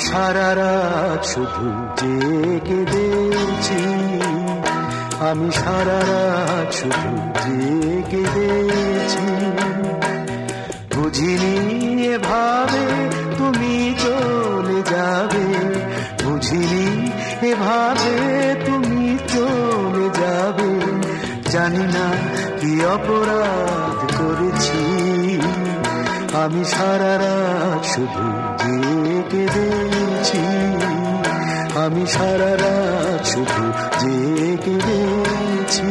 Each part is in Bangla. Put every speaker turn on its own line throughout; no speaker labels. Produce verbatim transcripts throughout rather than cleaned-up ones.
সারা রাত শুধু জেগে দেখছি, আমি সারা রাত শুধু জেগে দেখছি। বুঝিনি এভাবে তুমি চলে যাবে, বুঝিনি এভাবে তুমি চলে যাবে। জানি না কি অপরাধ করেছি, আমি সারা রাত শুধু জেগে দেখছি, আমি সারা রাত শুধু জেগে দেখছি।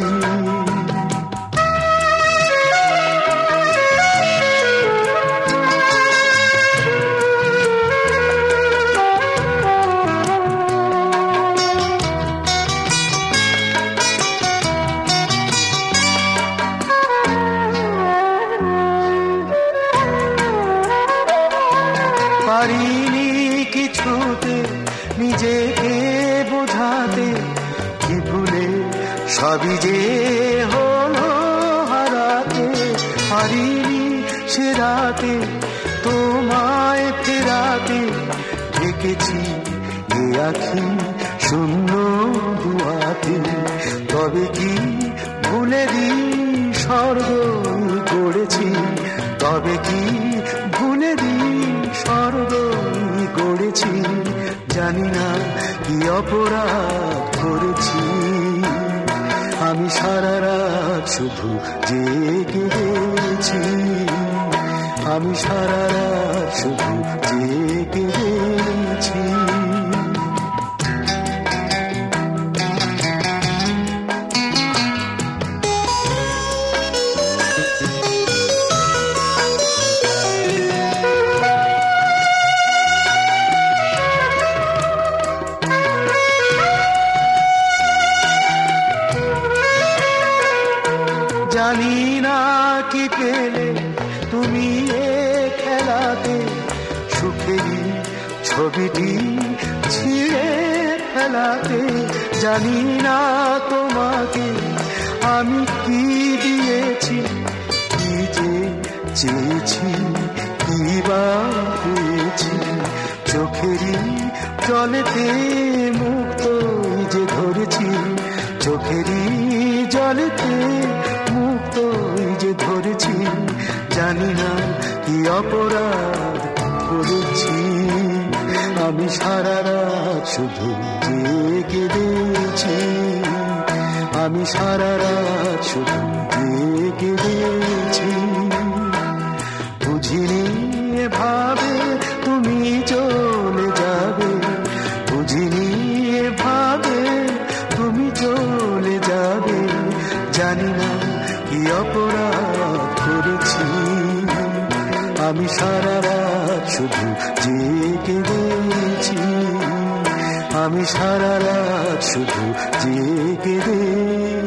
পারিনি কিছুতে নিজেকে বোঝাতে, কি ভুলে সবই যে হলো হারাতে। পারিনি সে রাতে তোমায় ফেরাতে, ডেকেছি এ আখি শূন্য দুয়াতে। তবে কি ভুলে দিই স্বর্গ গড়েছি, তবে কি ভুলে দিই স্বর্গ গড়েছি। জানি না কি অপরাধ করেছি, আমি সারা রাত শুধু জেগে দেখছি, আমি সারা রাত শুধু জেগে দেখছি। জানি না কি পেলে তুমি এ খেলাতে, সুখেরই ছবিটি ছিঁড়ে ফেলাতে। জানি না তোমাকে আমি কি দিয়েছি, কি যে চেয়েছি, কি বা পেয়েছি। চোখেরই জলেতে মুক্ত যে ধরেছি, চোখেরই জলেতে মুক্ত যে ধরেছি। জানি না কি অপরাধ করেছি, আমি সারা রাত শুধু জেগে দেখছি, আমি সারা রাত শুধু জেগে দেখছি। বুঝিনি এভাবে তুমি চলে যাবে, বুঝিনি এভাবে তুমি চলে যাবে। জানি না কি অপরাধ করেছি, আমি সারা রাত শুধু জেগে দেখছি, আমি সারা রাত শুধু জেগে দেখছি।